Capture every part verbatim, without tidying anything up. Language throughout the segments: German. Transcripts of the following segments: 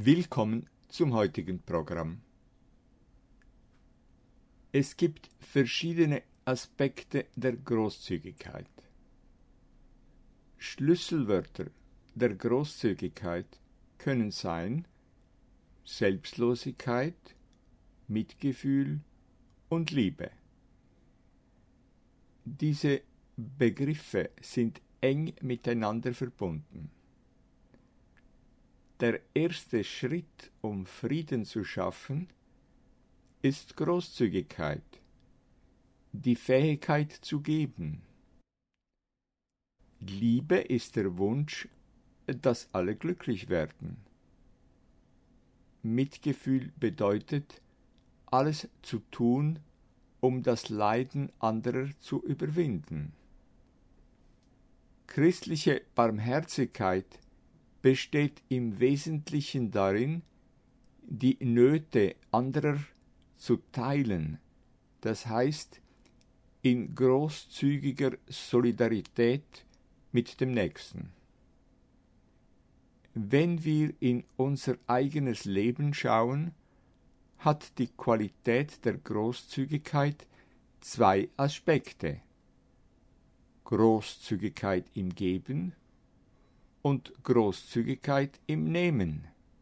Willkommen zum heutigen Programm. Es gibt verschiedene Aspekte der Großzügigkeit. Schlüsselwörter der Großzügigkeit können sein Selbstlosigkeit, Mitgefühl und Liebe. Diese Begriffe sind eng miteinander verbunden. Der erste Schritt, um Frieden zu schaffen, ist Großzügigkeit, die Fähigkeit zu geben. Liebe ist der Wunsch, dass alle glücklich werden. Mitgefühl bedeutet, alles zu tun, um das Leiden anderer zu überwinden. Christliche Barmherzigkeit besteht im Wesentlichen darin, die Nöte anderer zu teilen, das heißt in großzügiger Solidarität mit dem Nächsten. Wenn wir in unser eigenes Leben schauen, hat die Qualität der Großzügigkeit zwei Aspekte: Großzügigkeit im Geben und Großzügigkeit im Nehmen.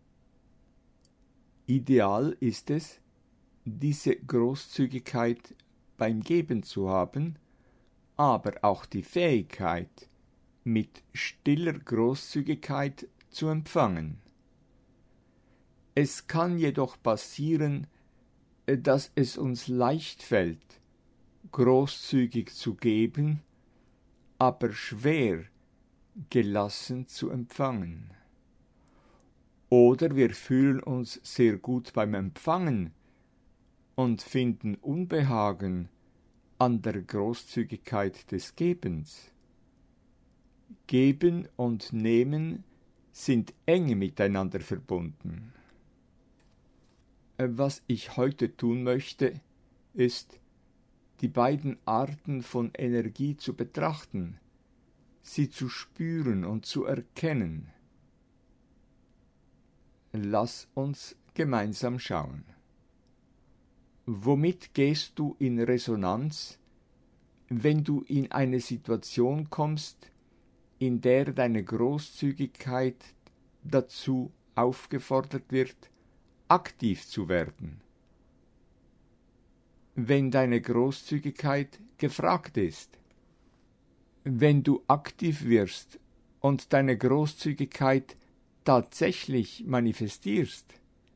Ideal ist es, diese Großzügigkeit beim Geben zu haben, aber auch die Fähigkeit, mit stiller Großzügigkeit zu empfangen. Es kann jedoch passieren, dass es uns leicht fällt, großzügig zu geben, aber schwer gelassen zu empfangen. Oder wir fühlen uns sehr gut beim Empfangen und finden Unbehagen an der Großzügigkeit des Gebens. Geben und Nehmen sind eng miteinander verbunden. Was ich heute tun möchte, ist, die beiden Arten von Energie zu betrachten, sie zu spüren und zu erkennen. Lass uns gemeinsam schauen. Womit gehst du in Resonanz, wenn du in eine Situation kommst, in der deine Großzügigkeit dazu aufgefordert wird, aktiv zu werden? Wenn deine Großzügigkeit gefragt ist? Wenn du aktiv wirst und deine Großzügigkeit tatsächlich manifestierst?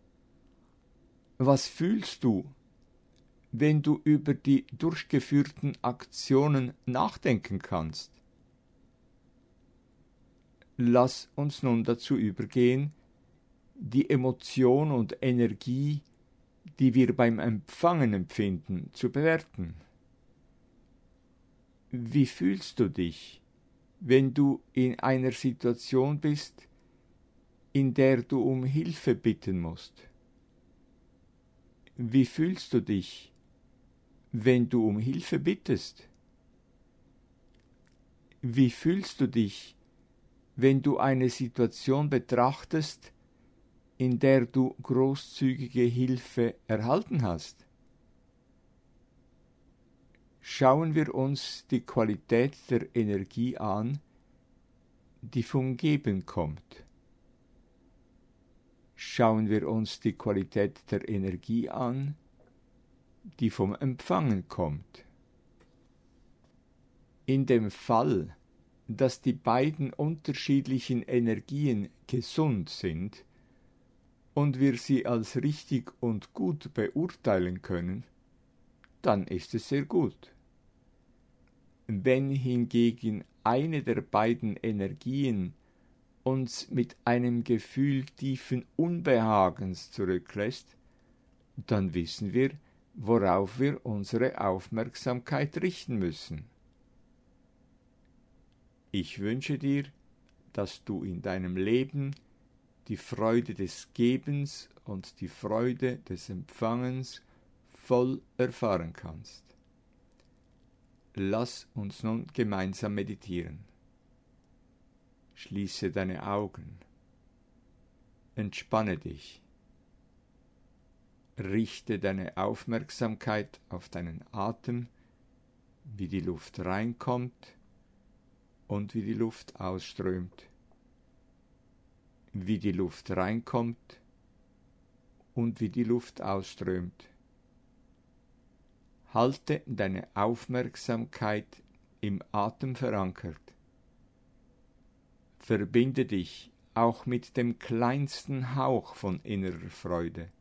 Was fühlst du, wenn du über die durchgeführten Aktionen nachdenken kannst? Lass uns nun dazu übergehen, die Emotion und Energie, die wir beim Empfangen empfinden, zu bewerten. Wie fühlst du dich, wenn du in einer Situation bist, in der du um Hilfe bitten musst? Wie fühlst du dich, wenn du um Hilfe bittest? Wie fühlst du dich, wenn du eine Situation betrachtest, in der du großzügige Hilfe erhalten hast? Schauen wir uns die Qualität der Energie an, die vom Geben kommt. Schauen wir uns die Qualität der Energie an, die vom Empfangen kommt. In dem Fall, dass die beiden unterschiedlichen Energien gesund sind und wir sie als richtig und gut beurteilen können, dann ist es sehr gut. Wenn hingegen eine der beiden Energien uns mit einem Gefühl tiefen Unbehagens zurücklässt, dann wissen wir, worauf wir unsere Aufmerksamkeit richten müssen. Ich wünsche dir, dass du in deinem Leben die Freude des Gebens und die Freude des Empfangens voll erfahren kannst. Lass uns nun gemeinsam meditieren. Schließe deine Augen. Entspanne dich. Richte deine Aufmerksamkeit auf deinen Atem, wie die Luft reinkommt und wie die Luft ausströmt, wie die Luft reinkommt und wie die Luft ausströmt. Halte deine Aufmerksamkeit im Atem verankert. Verbinde dich auch mit dem kleinsten Hauch von innerer Freude.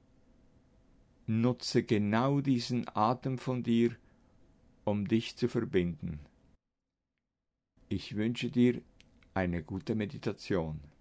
Nutze genau diesen Atem von dir, um dich zu verbinden. Ich wünsche dir eine gute Meditation.